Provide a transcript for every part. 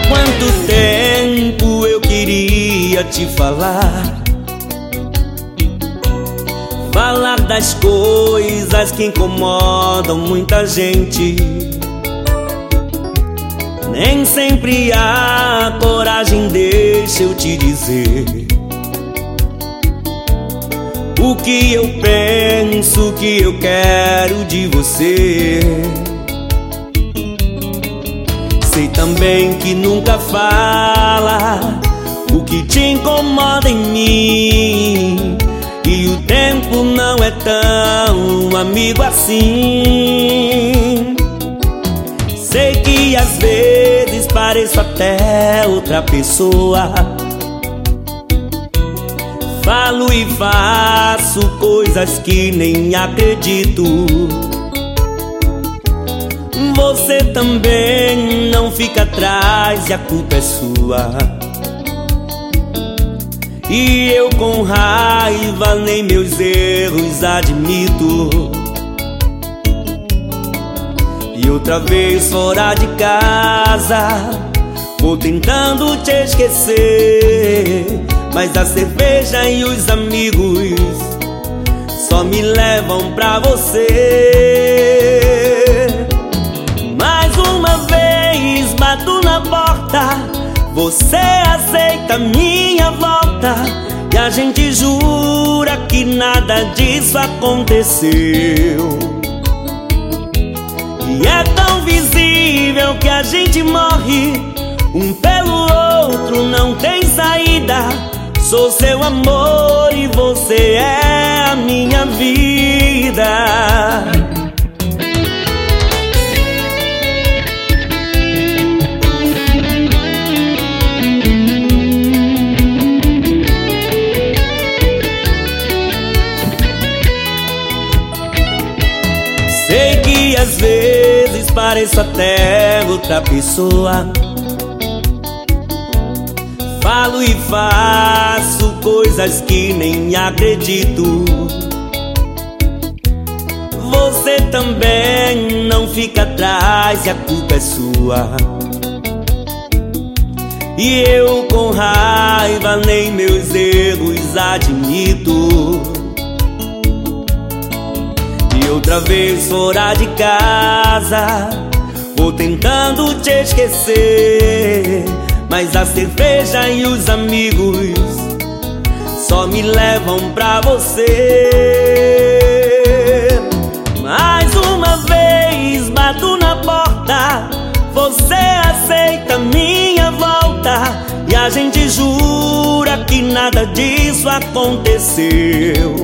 quanto tempo eu queria te falar, falar das coisas que incomodam muita gente. Nem sempre há coragem, deixa eu te dizer o que eu penso, o que eu quero de você. Sei também que nunca fala o que te incomoda em mim, e o tempo não é tão amigo assim. Sei que às vezes pareço até outra pessoa, falo e faço coisas que nem acredito. Você também não fica atrás e a culpa é sua, e eu com raiva nem meus erros admito. E outra vez fora de casa, vou tentando te esquecer, mas a cerveja e os amigos só me levam pra você. Mais uma vez bato na porta, você aceita minha volta, e a gente jura que nada disso aconteceu. E é tão visível que a gente morre um pelo outro, não tem saída. Sou seu amor e você é a minha vida. Sei que às vezes pareço até outra pessoa, falo e faço coisas que nem acredito. Você também não fica atrás e a culpa é sua, e eu com raiva nem meus erros admito. E outra vez fora de casa, vou tentando te esquecer, mas a cerveja e os amigos só me levam pra você. Mais uma vez bato na porta, você aceita minha volta, e a gente jura que nada disso aconteceu.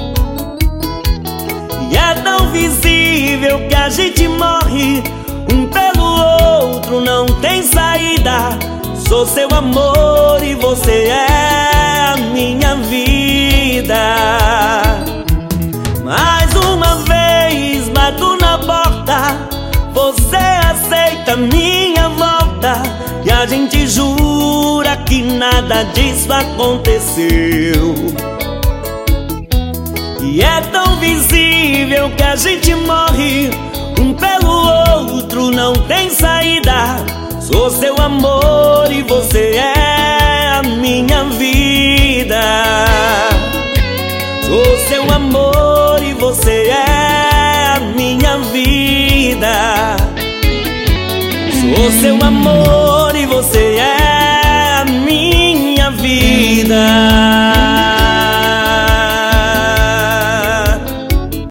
E é tão visível que a gente morre um pelo outro, não tem saída. Sou seu amor e você é a minha vida. Mais uma vez bato na porta, você aceita minha volta, e a gente jura que nada disso aconteceu. E é tão visível que a gente morre um pelo outro, não tem saída. Sou seu amor e você é a minha vida. Sou seu amor e você é a minha vida. Sou seu amor e você